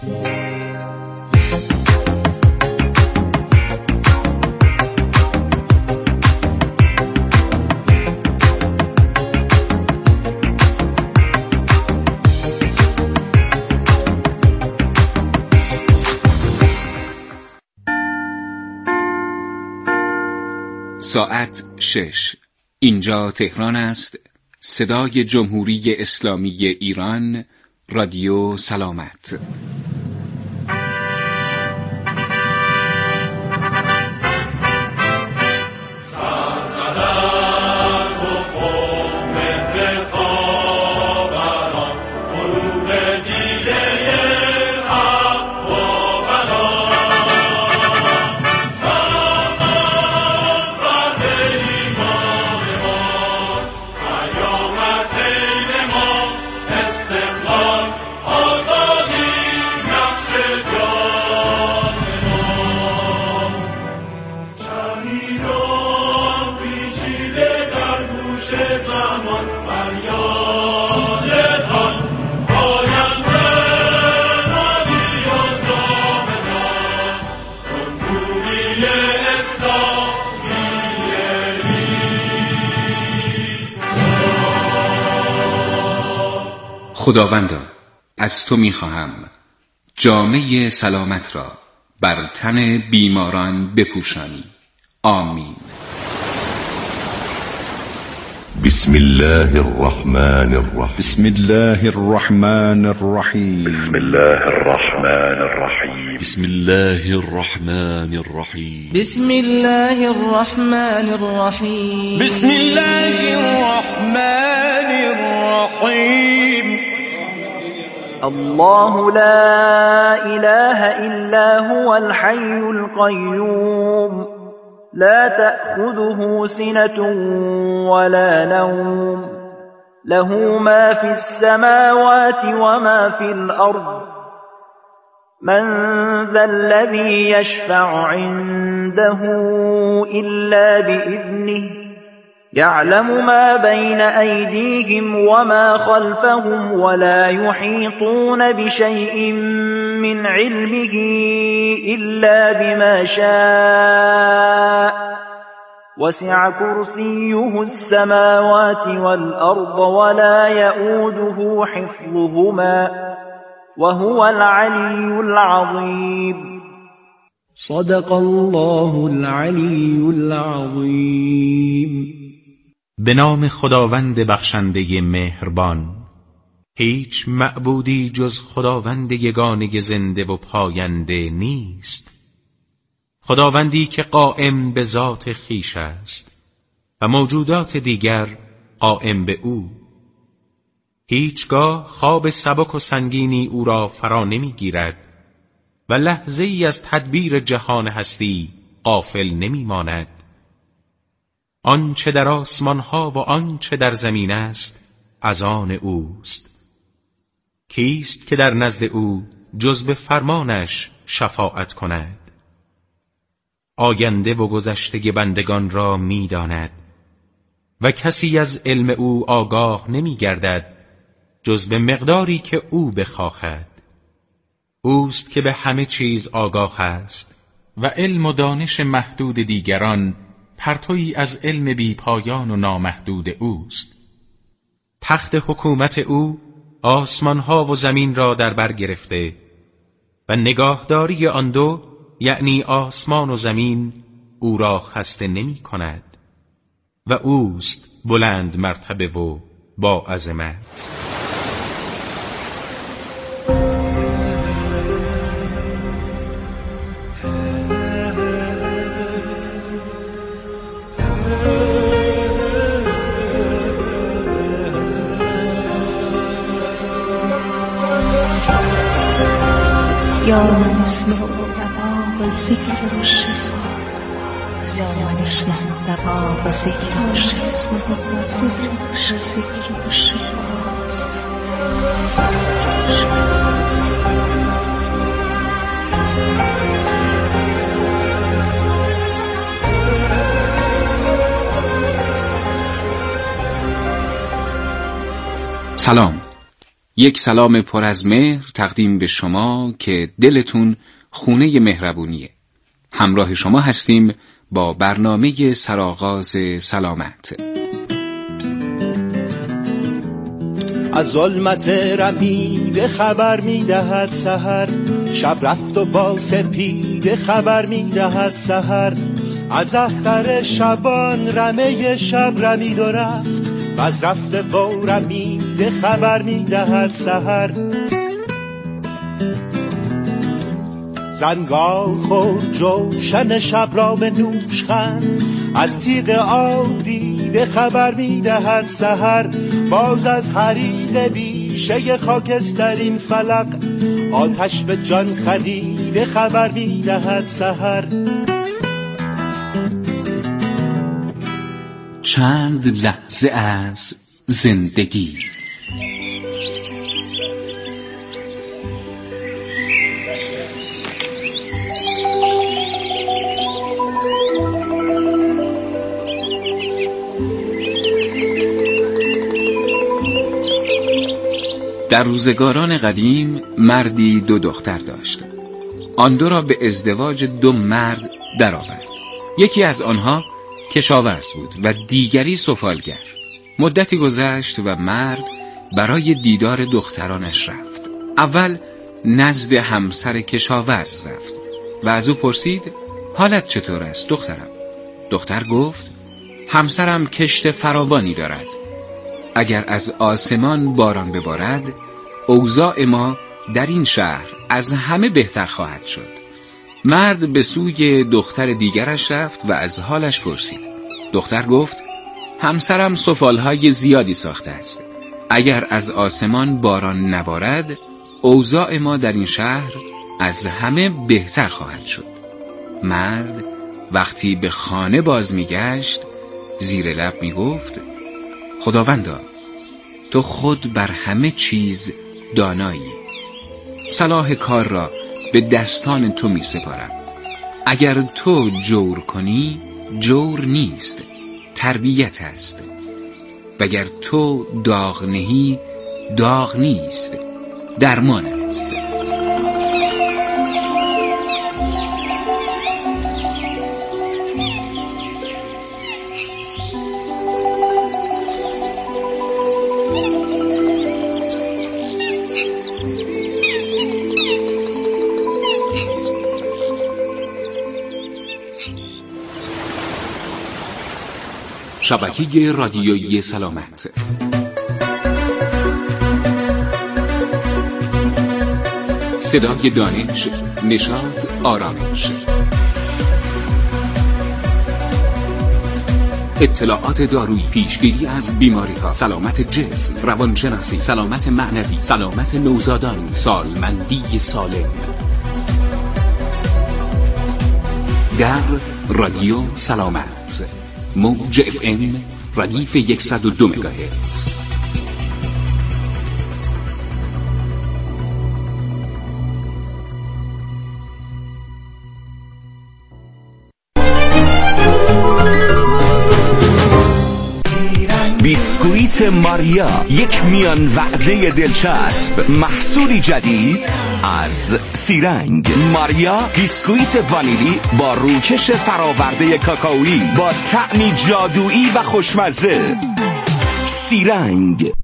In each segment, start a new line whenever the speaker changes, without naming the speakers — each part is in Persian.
ساعت 6. اینجا تهران است. صدای جمهوری اسلامی ایران، رادیو سلامت. خداوندا، از تو می‌خواهم جامه سلامت را بر تن بیماران بپوشانی. آمین.
بسم الله الرحمن الرحیم.
بسم الله الرحمن الرحیم.
بسم الله الرحمن الرحیم.
بسم الله الرحمن الرحیم.
بسم الله الرحمن الرحیم.
بسم الله الرحمن الرحیم.
الله لا إله إلا هو الحي القيوم لا تأخذه سنة ولا نوم له ما في السماوات وما في الأرض من ذا الذي يشفع عنده إلا بإذنه يعلم ما بين أيديهم وما خلفهم ولا يحيطون بشيء من علمه إلا بما شاء وسع كرسيه السماوات والأرض ولا يؤوده حفظهما وهو العلي العظيم.
صدق الله العلی العظیم.
به نام خداوند بخشنده مهربان. هیچ معبودی جز خداوند یگانه زنده و پاینده نیست، خداوندی که قائم به ذات خویش است و موجودات دیگر قائم به او. هیچگاه خواب سبک و سنگینی او را فرا نمیگیرد و لحظه ای از تدبیر جهان هستی غافل نمی ماند. آنچه در آسمان ها و آنچه در زمین است از آن اوست. کیست که در نزد او جز به فرمانش شفاعت کند؟ آینده و گذشته بندگان را می داند و کسی از علم او آگاه نمی گردد جز به مقداری که او بخواهد. اوست که به همه چیز آگاه است و علم و دانش محدود دیگران پرتویی از علم بی پایان و نامحدود اوست. تخت حکومت او آسمانها و زمین را در بر گرفته و نگاهداری آن دو یعنی آسمان و زمین او را خسته نمی کند و اوست بلند مرتبه و با عظمت.
یا من اسمع دباب ذکر و شسم، یا من اسمع دباب ذکر و شسم و ذکر و شسم.
سلام. یک سلام پر از مهر تقدیم به شما که دلتون خونه مهربونیه. همراه شما هستیم با برنامه سرآغاز سلامت.
از ظلمت رمیده خبر میدهد سحر، شب رفت و با سپیده خبر میدهد سحر. از اختر شبان رمه شب رمید و رفت، و از رفته با رمیده خبر میدهد سحر. زنگار خورد جوشن شب را به نوشخند، از تیغ آب دیده خبر میدهد سحر. باز از حریق بیشه خاکسترین فلق، آتش به جان خریده خبر میدهد سحر.
چند لحظه از زندگی. در روزگاران قدیم مردی 2 دختر داشت. آن 2 را به ازدواج 2 مرد درآورد. یکی از آنها کشاورز بود و دیگری سفالگر. مدتی گذشت و مرد برای دیدار دخترانش رفت. اول نزد همسر کشاورز رفت و از او پرسید حالت چطور است دخترم؟ دختر گفت همسرم کشت فراوانی دارد. اگر از آسمان باران ببارد، اوضاع ما در این شهر از همه بهتر خواهد شد. مرد به سوی دختر دیگرش رفت و از حالش پرسید. دختر گفت همسرم سفالهای زیادی ساخته است. اگر از آسمان باران نبارد، اوضاع ما در این شهر از همه بهتر خواهد شد. مرد وقتی به خانه باز میگشت، زیر لب میگفت خداوندا، تو خود بر همه چیز دانایی. صلاح کار را به دستان تو می سپارم. اگر تو جور کنی، جور نیست، تربیت است. وگر تو داغ نهی، داغ نیست، درمان است. شبکه رادیویی سلامت. صدای دانش، نشاط، آرامش. اطلاعات دارویی، پیشگیری از بیماری‌ها، سلامت جسم، روانشناسی، سلامت معنوی، سلامت نوزادان، سالمندی سالم. در رادیو سلامت، موج FM ردیف 102 مگاهرتز.
بیسکویت ماریا، یک میان وعده دلچسب، محصولی جدید از سیرنگ. ماریا بیسکویت وانیلی با روکش فراورده کاکائویی با طعمی جادویی و خوشمزه. سیرنگ.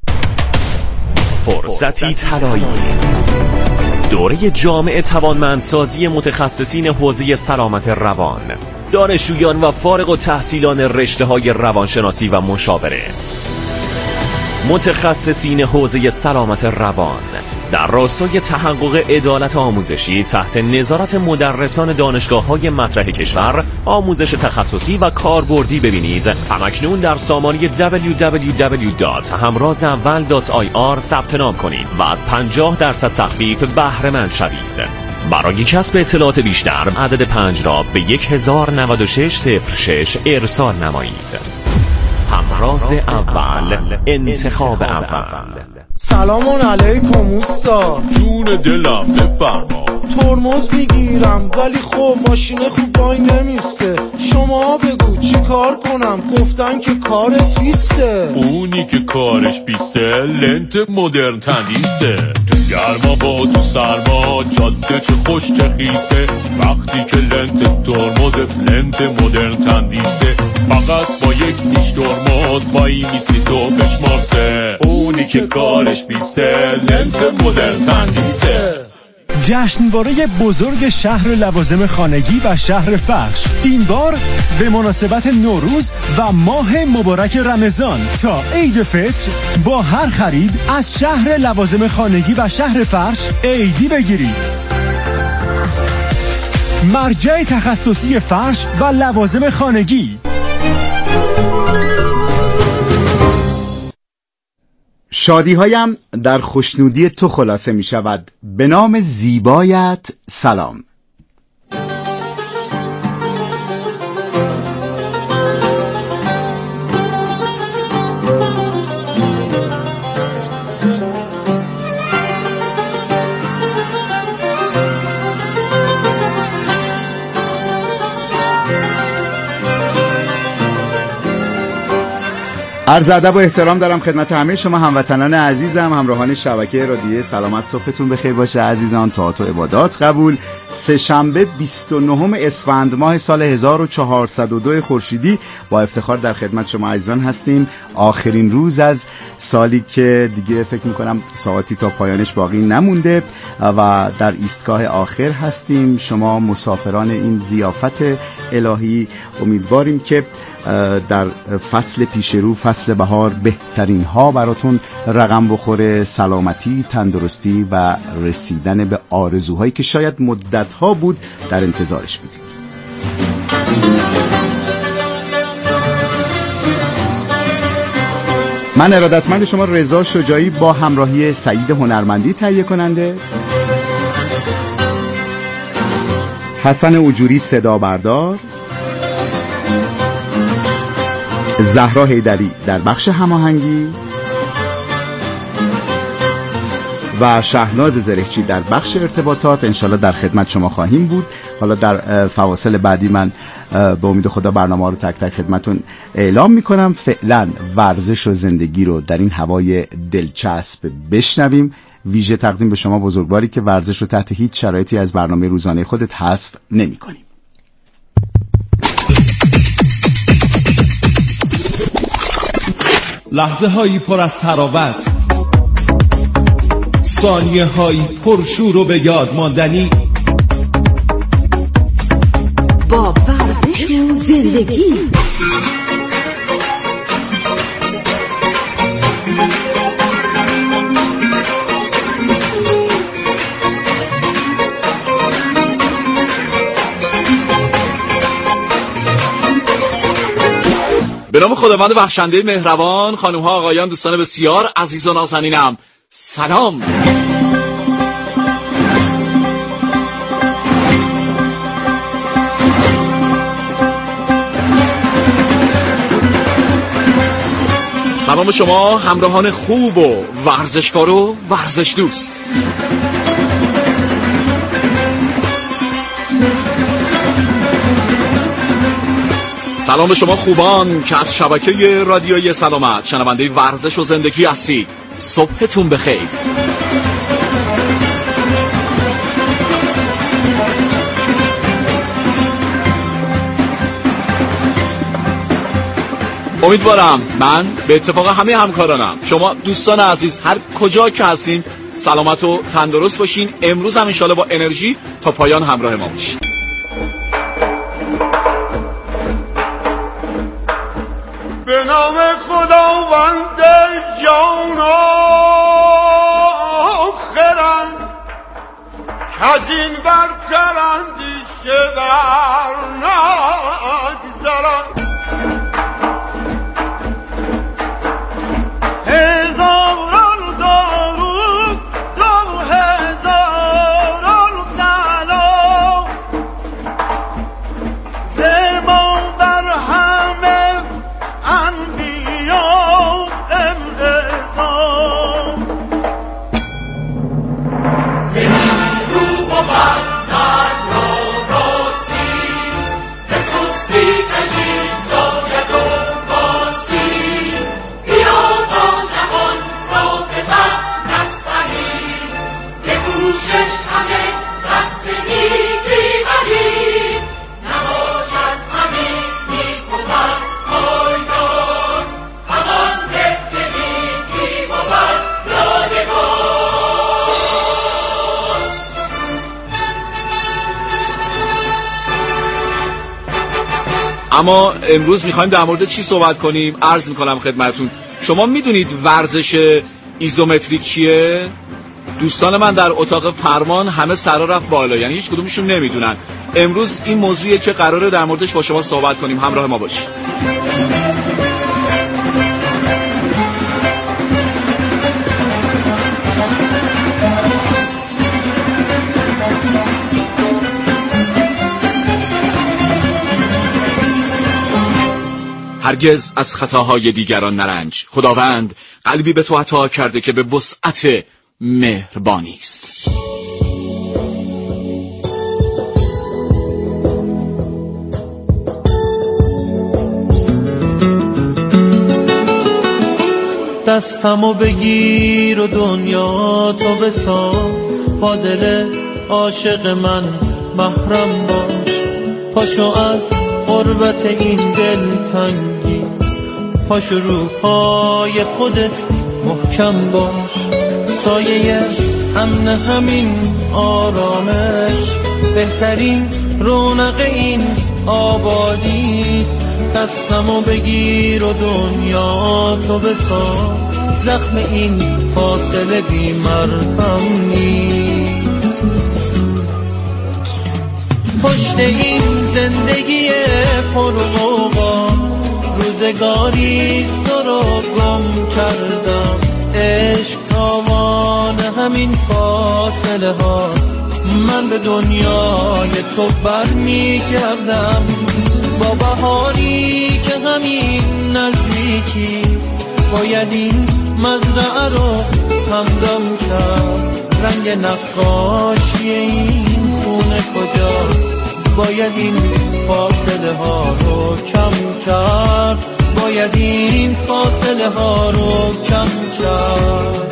فرصتی طلایی. دوره جامع توانمندسازی متخصصین حوزه سلامت روان، دانشجویان و فارغ التحصیلان رشته‌های روانشناسی و مشاوره. متخصصین حوزه سلامت روان در راستای تحقق عدالت آموزشی تحت نظارت مدرسان دانشگاه‌های مطرح کشور آموزش تخصصی و کاربردی ببینید. همکنون در سامانه www.hamrazaval.ir ثبت نام کنید و از 50% تخفیف بهره مند شوید. برای کسب اطلاعات بیشتر عدد 5 را به 109606 ارسال نمایید. همراز اول، انتخاب اول.
سلام علیکم اوستا.
جون دلم بفرما.
ترمز میگیرم ولی خب ماشین خوب وای نمیسته. شما بگو چی کار کنم؟ گفتن که کارت بیسته.
اونی که کارش بیسته لنت مدرن تندیسه. تو گرما با تو سرما جاده چه خوش چه خیسه. وقتی که لنت ترمزت لنت مدرن تندیسه. فقط با یک نیش ترمز وای میستی تو بشمارسه. اونی که کارش بیسته لنت مدرن تندیسه.
جشنواره بزرگ شهر لوازم خانگی و شهر فرش، این بار به مناسبت نوروز و ماه مبارک رمضان تا عید فطر با هر خرید از شهر لوازم خانگی و شهر فرش عیدی بگیرید. مرجع تخصصی فرش و لوازم خانگی.
شادی هایم در خوشنودی تو خلاصه می شود. به نام زیبایت سلام. عرض ادب و احترام دارم خدمت همه شما هموطنان عزیزم، همراهان شبکه رادیویی سلامت. صبحتون بخیر باشه عزیزان. طاعت و عبادات قبول. سه‌شنبه 29 اسفند ماه سال 1402 خورشیدی با افتخار در خدمت شما عزیزان هستیم. آخرین روز از سالی که دیگه فکر میکنم ساعتی تا پایانش باقی نمونده و در ایستگاه آخر هستیم. شما مسافران این ضیافت الهی، امیدواریم که در فصل پیش رو، فصل بهار، بهترین ها براتون رقم بخوره. سلامتی، تندرستی و رسیدن به آرزوهایی که شاید مدت ها بود در انتظارش بودید. من ارادتمند شما رضا شجاعی با همراهی سعید هنرمندی تهیه کننده، حسن اجوری صدا بردار، زهرا حیدری در بخش هماهنگی و شهناز زرهچی در بخش ارتباطات انشالله در خدمت شما خواهیم بود. حالا در فواصل بعدی من به امید خدا برنامه رو تک تک خدمتون اعلام میکنم. فعلا ورزش و زندگی رو در این هوای دلچسب بشنویم. ویژه تقدیم به شما بزرگواری که ورزش رو تحت هیچ شرایطی از برنامه روزانه خودت حذف نمی کنیم.
لحظه هایی پر از تراوت، ثانیه هایی پر شور و به یاد ماندنی،
با ورزش و زندگی.
به نام خداوند بخشنده مهربان، خانم ها آقایان دوستان بسیار عزیز و نازنینم، سلام. سلام شما همراهان خوب و ورزشکار و ورزش دوست. سلام به شما خوبان که از شبکه رادیویی سلامت شنونده ورزش و زندگی هستید. صبحتون بخیر. امیدوارم من به اتفاق همه همکارانم، شما دوستان عزیز هر کجا که هستین سلامت و تندرست باشین. امروز هم انشالله با انرژی تا پایان همراه ما باشین.
به نام خداوند جان آخرم از این برتر اندیشه بر نگذرم. هزاران درود دو هزاران سلام زما بر همه انبیا انقسام. زمین رو و بر من را راستی ز سستی
اما امروز میخوایم در مورد چی صحبت کنیم؟ عرض میکنم خدمتون، شما میدونید ورزش ایزومتریک چیه؟ دوستان من در اتاق فرمان همه سرا رفت بالا، یعنی هیچ کدومشون نمیدونن. امروز این موضوعیه که قراره در موردش با شما صحبت کنیم. همراه ما باشید. هرگز از خطاهای دیگران نرنج، خداوند قلبی به تو عطا کرده که به وسعت مهربانی است.
دستمو بگیر و دنیا تو بساز، با دل عاشق من محرم باش. پاشو از غربت این دل تنگی، پاشو رو پای خودت محکم باش. سایه امن همین آرامش، بهترین رونق این آبادیست. دستمو بگیر و دنیا تو بساز، زخم این فاصله بی مرهم نیست. پشت این زندگی پرغوغا روزگاریست تو رو گم کردم. عشق تاوان همین فاصله ها، من به دنیای تو برمیگردم. با بهاری که همین نزدیکی، باید این مزرعه رو همدم کرد. رنگ نقاشی این خونه کجاست؟ باید این فاصله ها رو کم کرد. باید این فاصله ها رو کم کرد.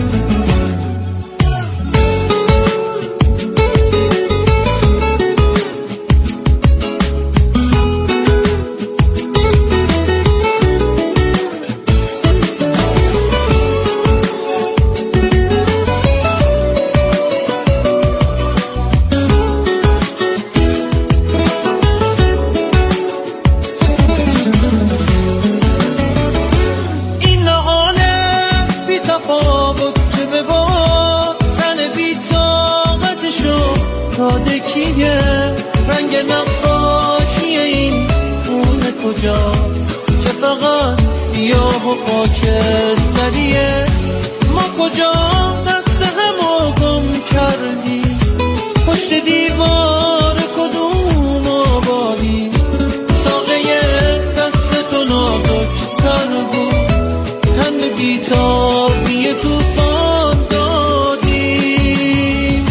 رنگ نقاشی این خونه کجاست که فقط سیاه و خاکستریه؟ ما کجا دست همو گم کردیم؟ پشت دیوار کدوم آبادی؟ ساقه دست تو نازک‌تر بود، تن به بیتابی طوفان دادیم.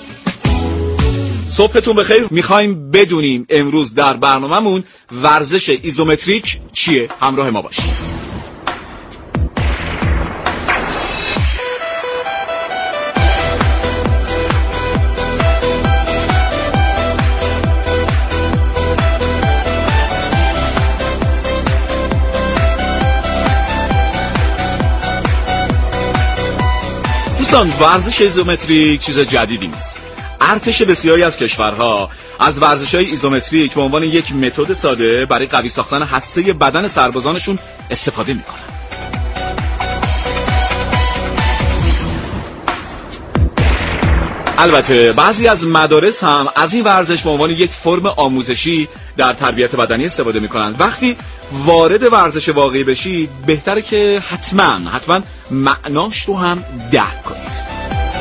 صبحتون بخیر. میخوایم بدونیم امروز در برنامه‌مون ورزش ایزومتریک چیه. همراه ما باشید. دوستان، ورزش ایزومتریک چیز جدیدی نیست. ارتش بسیاری از کشورها از ورزش‌های ایزومتریک به عنوان یک متد ساده برای قوی ساختن هسته بدن سربازانشون استفاده می‌کنن. البته بعضی از مدارس هم از این ورزش به عنوان یک فرم آموزشی در تربیت بدنی استفاده می‌کنن. وقتی وارد ورزش واقعی بشید بهتره که حتما معناش رو هم درک کنید.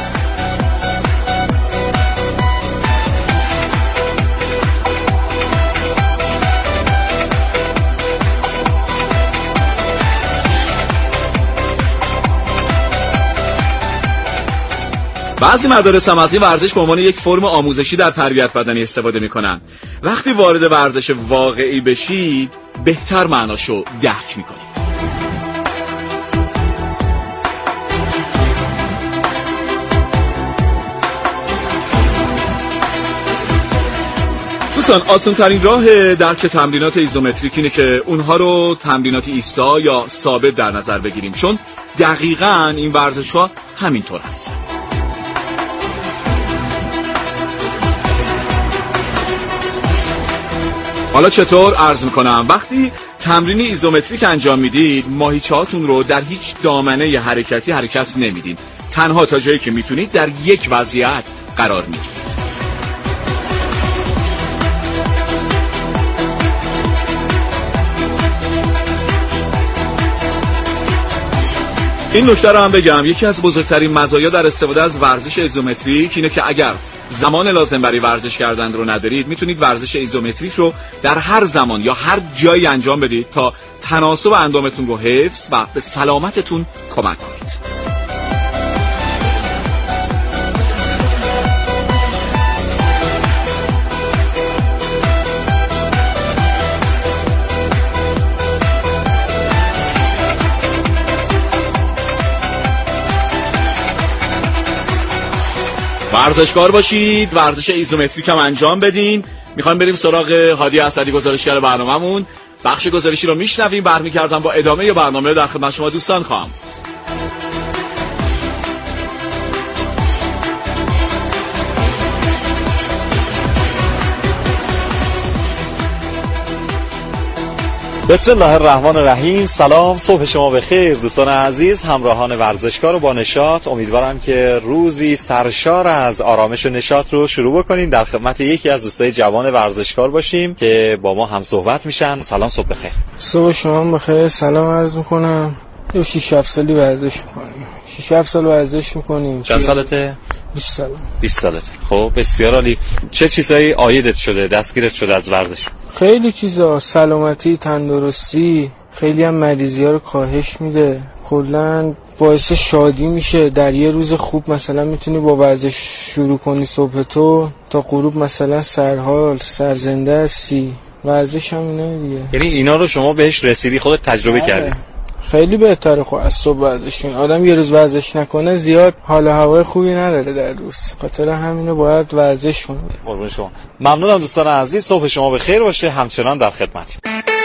بعضی مدارس هم از این ورزش به عنوان یک فرم آموزشی در تربیت بدنی استفاده میکنن. وقتی وارد ورزش واقعی بشید بهتر معناشو درک میکنید. دوستان، آسان ترین راه درک تمرینات ایزومتریک اینه که اونها رو تمرینات ایستا یا ثابت در نظر بگیریم، چون دقیقاً این ورزش ها همینطور هستن. حالا چطور عرض میکنم؟ وقتی تمرین ایزومتریک انجام میدید ماهیچه هاتون رو در هیچ دامنه حرکتی حرکت نمیدین، تنها تا جایی که میتونید در یک وضعیت قرار میگیرید. این نکته رو هم بگم، یکی از بزرگترین مزایا در استفاده از ورزش ایزومتریک اینه که اگر زمان لازم برای ورزش کردن رو ندارید میتونید ورزش ایزومتریک رو در هر زمان یا هر جایی انجام بدید تا تناسب اندامتون رو حفظ و به سلامتتون کمک کنید. ورزشکار باشید، ورزش ایزومتریک هم انجام بدین. میخوایم بریم سراغ هادی اسدی، گزارشگر برنامه‌مون. بخش گزارشی رو میشنویم، برمیگردم با ادامه برنامه در خدمت شما دوستان خواهم.
بسم الله الرحمن الرحیم. سلام، صبح شما بخیر دوستان عزیز، همراهان ورزشکار و با نشاط. امیدوارم که روزی سرشار از آرامش و نشاط رو شروع بکنیم. در خدمت یکی از دوستای جوان ورزشکار باشیم که با ما هم صحبت میشن. سلام، صبح بخیر.
صبح شما بخیر. سلام عرض میکنم. 6-7 سالی ورزش میکنیم. 6-7 سال ورزش میکنیم.
چند سالته؟
20 سالم.
20 سالته. خب بسیار عالی. چه چیزایی عایدت شده، دستگیرت شده از ورزش؟
خیلی چیزا، سلامتی، تندرستی، خیلی هم مریضی ها رو کاهش میده، کلا باعث شادی میشه. در یه روز خوب مثلا میتونی با ورزش شروع کنی صبح تو تا غروب مثلا سرحال، سرزنده هستی. ورزش هم اینه دیگه.
یعنی اینا رو شما بهش رسیدی، خودت تجربه کردی؟
خیلی بهتره خب از صبح ورزش کنی. آدم یه روز ورزش نکنه زیاد حال و هوای خوبی نداره در روز، خاطر همینو باید ورزش کنی.
قربون شما. ممنونم دوستان عزیز، صبح شما بخیر باشه. همچنان در خدمتیم.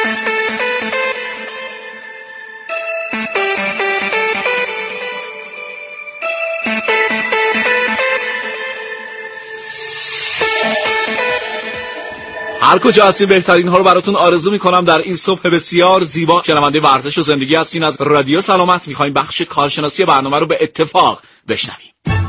هر کجا هستین بهترین ها رو براتون آرزو میکنم در این صبح بسیار زیبا. شنونده ورزش و زندگی هستین از رادیو سلامت. میخوایم بخش کارشناسی برنامه رو به اتفاق بشنویم.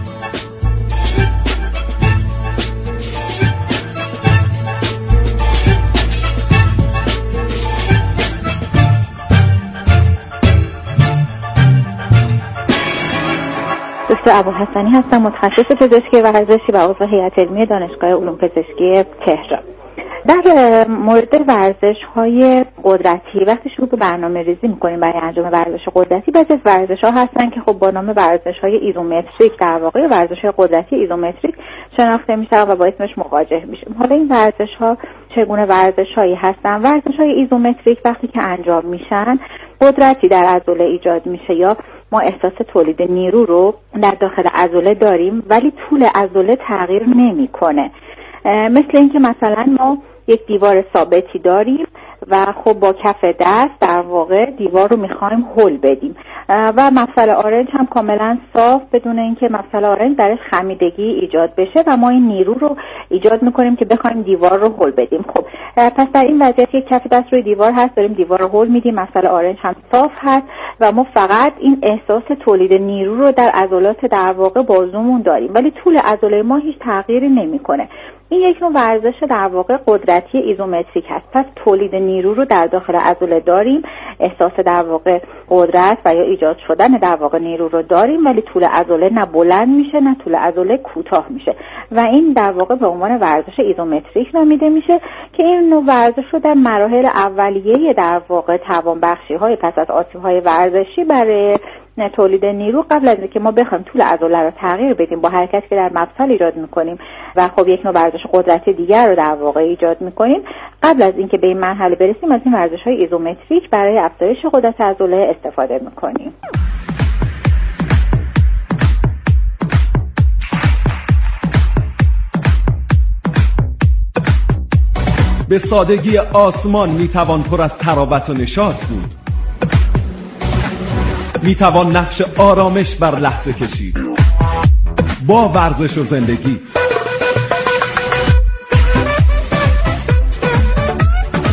دکتر ابوالحسنی هستم، متخصص پزشکی ورزشی و عضو هیئت علمی دانشگاه علوم پزشکی تهران. در مورد ورزش‌های قدرتی وقتی شروع به برنامه‌ریزی می‌کنیم برای انجام ورزش قدرتی، بعضی از ورزش‌ها هستن که خب با نام ورزش‌های ایزومتریک در واقع ورزش‌های قدرتی ایزومتریک شناخته میشن و با اسمش مواجه میشیم. حالا این ورزش‌ها چگونه ورزش‌هایی هستن؟ ورزش‌های ایزومتریک وقتی که انجام میشن قدرتی در عضله ایجاد میشه یا ما احساس تولید نیرو رو در داخل عضله داریم ولی طول عضله تغییر نمی‌کنه. مثل اینکه مثلا ما یک دیوار ثابتی داریم و خب با کف دست در واقع دیوار رو میخوایم هل بدیم و مفصل آرنج هم کاملا صاف بدون اینکه مفصل آرنج درش خمیدگی ایجاد بشه و ما این نیرو رو ایجاد میکنیم که بخوایم دیوار رو هل بدیم. خب پس در این وضعیت یک کف دست روی دیوار هست، داریم دیوار رو هل میدیم، مفصل آرنج هم صاف هست و ما فقط این احساس تولید نیرو رو در عضلات در واقع بازومون داریم ولی طول عضله ما هیچ تغییری نمیکنه. این یک نوع ورزش در واقع قدرتی ایزومتریک هست. پس تولید نیرو رو در داخل عضله داریم، احساس در واقع قدرت و یا ایجاد شدن در واقع نیرو رو داریم ولی طول عضله نه بلند میشه نه طول عضله کوتاه میشه و این در واقع به عنوان ورزش ایزومتریک نامیده میشه که این نوع ورزش رو در مراحل اولیه در واقع توانبخشی های پس از آسیب های ورزشی برای تولید نیرو قبل از اینکه ما بخوایم طول عضله رو تغییر بدیم با حرکتی که در مفصل ایجاد میکنیم و خب یک نوع ورزش قدرتی دیگر رو در واقع ایجاد میکنیم، قبل از اینکه به این مرحله برسیم از این ورزش‌های ایزومتریک برای افزایش قدرت عضله استفاده میکنیم.
به سادگی آسمان میتوان پر از تراوت و نشاط بود. میتوان نقش آرامش بر لحظه کشید با ورزش و زندگی.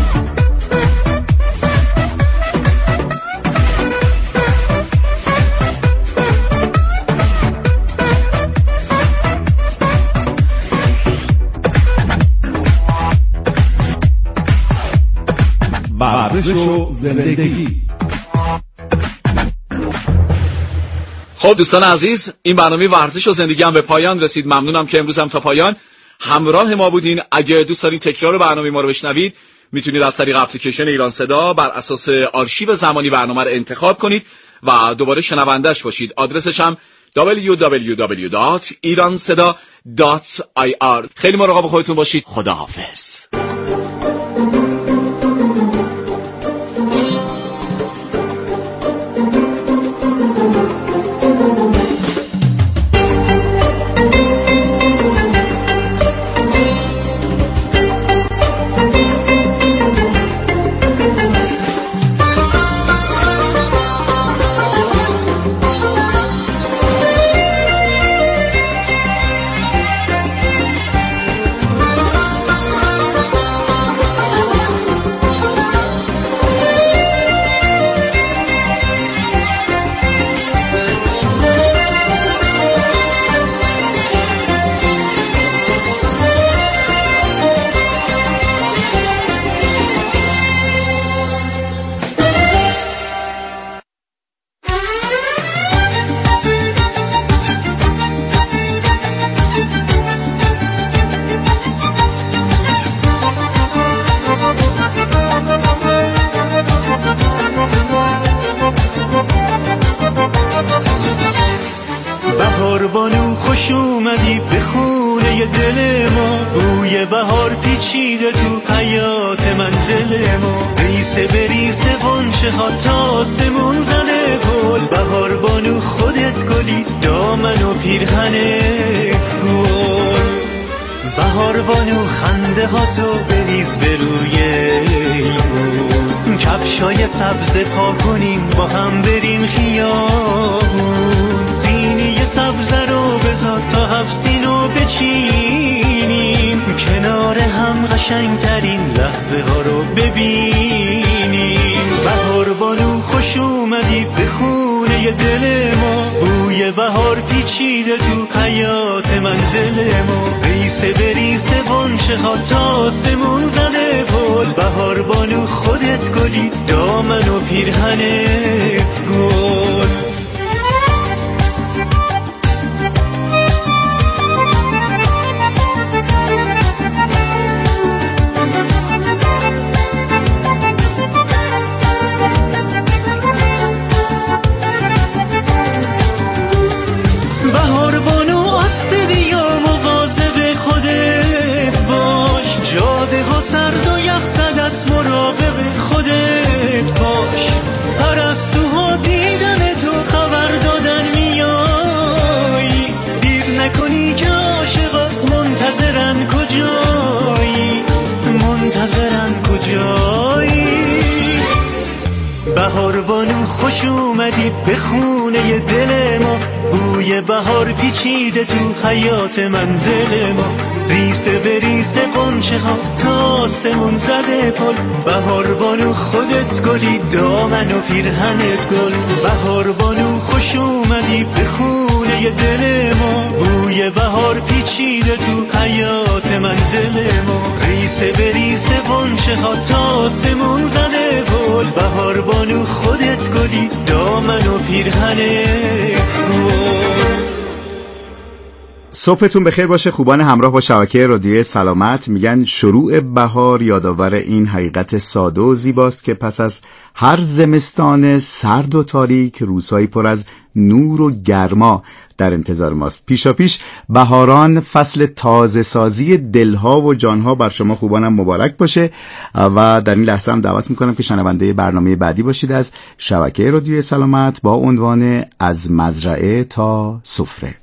ورزش و زندگی.
خب دوستان عزیز، این برنامه ورزش و زندگی هم به پایان رسید. ممنونم که امروز هم تا پایان همراه ما بودین. اگه دوست دارین تکرار برنامه ما رو بشنوید، میتونید از طریق اپلیکیشن ایران صدا بر اساس آرشیو زمانی برنامه رو انتخاب کنید و دوباره شنوندهش باشید. آدرسش هم www.iranseda.ir. خیلی مراقب خودتون باشید. خداحافظ.
بانو خوش اومدی به خونه دل ما، بوی بهار پیچیده تو حیات منزل ما، ریسه به ریسه غنچه ها تا سمون زده گل، بهار بانو خودت گلی دامن و پیرهن گل، بهار بانو خنده ها تو بریز به روی ایوون، کفشای سبز پا کنیم با هم بریم خیابون، زینی سبز رو بذار تا هفسینو بچینیم، کنار هم قشنگترین لحظه ها رو ببینیم، بهار بانو خوش اومدی به خونه دل ما، بوی بهار پیچیده تو حیات منزل ما، ریسه به ریسه غنچه ها تا سمون زده گل، بهار بانو خودت گلی دامن و پیرهن گل. بهار بانو خوش اومدی به خونه دل ما، بوی بهار پیچیده تو حیات منزل ما، ریسه به ریسه غنچه ها تا سمون زده پل، بهار بانو خودت گلی دامن و پیرهنت گل، بهار بانو خوش اومدی به خونه دل ما، بوی بهار پیچیده تو حیات منزل ما، ریسه به ریسه غنچه ها تا سمون زده پل، بهار بانو خودت گلی دامن و پیرهن گل.
صبحتون بخیر باشه خوبان همراه با شبکه رادیو سلامت. میگن شروع بهار یادآور این حقیقت ساده و زیباست که پس از هر زمستان سرد و تاریک روزهایی پر از نور و گرما در انتظار ماست. پیشاپیش بهاران فصل تازه سازی دلها و جانها بر شما خوبانم مبارک باشه و در این لحظه هم دعوت میکنم که شنونده برنامه بعدی باشید از شبکه رادیو سلامت با عنوان از مزرعه تا سفره.